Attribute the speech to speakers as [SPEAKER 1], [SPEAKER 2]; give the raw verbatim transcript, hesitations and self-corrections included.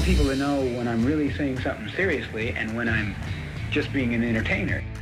[SPEAKER 1] want people to know when I'm really saying something seriously and when I'm just being an entertainer.